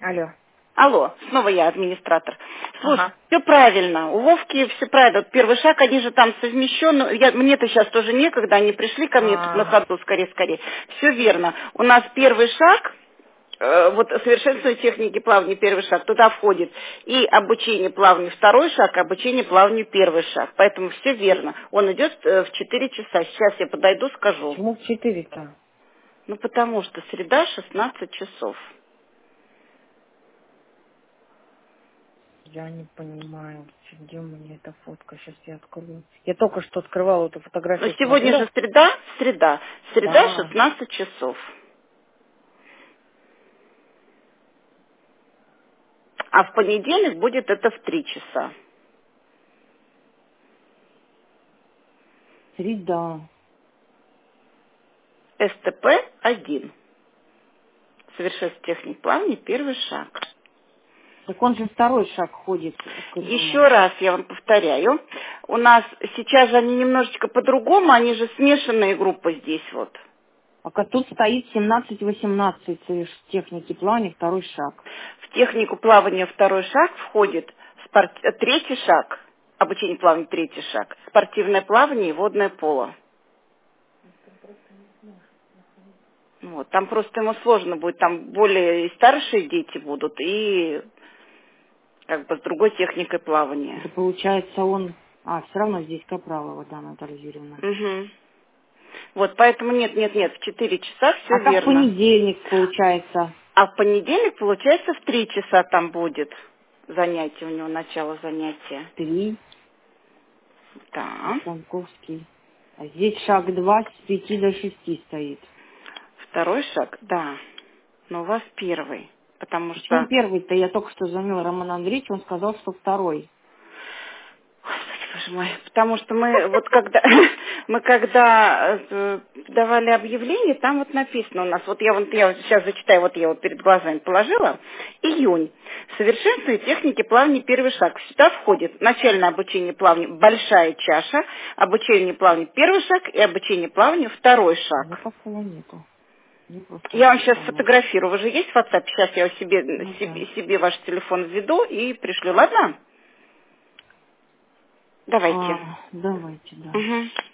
Алло. Алло, снова я, администратор. Слушай, Ага. все правильно, у Вовки все правильно. Вот первый шаг, они же там совмещены. Мне-то сейчас тоже некогда, они пришли ко мне тут на ходу, скорее. Все верно. У нас первый шаг, вот совершенствование техники плавания, первый шаг, туда входит и обучение плаванию второй шаг, обучение плаванию первый шаг. Поэтому все верно. Он идет в 4 часа. Сейчас я подойду, скажу. Почему в 4-то? Ну, потому что среда 16 часов. Я не понимаю, где у меня эта фотка. Сейчас я открою. Я только что открывала эту Но фотографию, сегодня смотрела. же среда Да. 16 часов. А в понедельник будет это в 3 часа. Среда. СТП-1. Совершенствование техник плавания, первый шаг. Так он же второй шаг ходит к Еще этому. раз я вам повторяю. У нас сейчас же они немножечко по-другому, они же смешанные группы здесь вот. А тут стоит 17-18 техники плавания, второй шаг. В технику плавания второй шаг входит третий шаг. Обучение плаванию третий шаг. Спортивное плавание и водное поло. Вот, там просто ему сложно будет, там более и старшие дети будут, и как бы с другой техникой плавания. Это получается он... все равно здесь Капралова, да, Наталья Юрьевна. Угу. Вот, поэтому нет, в 4 часа все А как в верно. понедельник получается? А в понедельник, получается, в 3 часа там будет занятие, у него начало занятия. 3, Да. Франковский. А здесь шаг 2 с 5 до 6 стоит. Второй шаг, да. Но у вас первый, потому Почему что... первый-то? Я только что звонила Роману Андреевичу, он сказал, что второй. Господи, боже мой, потому что мы вот когда давали объявление, там вот написано у нас, я вот сейчас зачитаю, вот я вот перед глазами положила, июнь. Совершенствование техники плавания первый шаг. Сюда входит начальное обучение плаванию большая чаша, обучение плаванию первый шаг и обучение плаванию второй Мне шаг. как-то нету. Мне просто Я вам сейчас написано. сфотографирую. Вы же есть в WhatsApp? Сейчас я Ну да. себе ваш телефон введу и пришлю. Ладно? Давайте. Давайте, да. Угу.